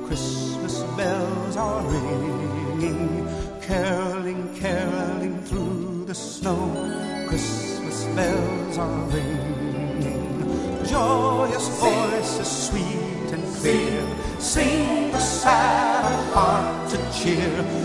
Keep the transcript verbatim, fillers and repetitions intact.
Christmas bells are ringing, caroling, caroling through the snow. Christmas bells are ringing, joyous voices sweet and clear, sing the sad heart to cheer.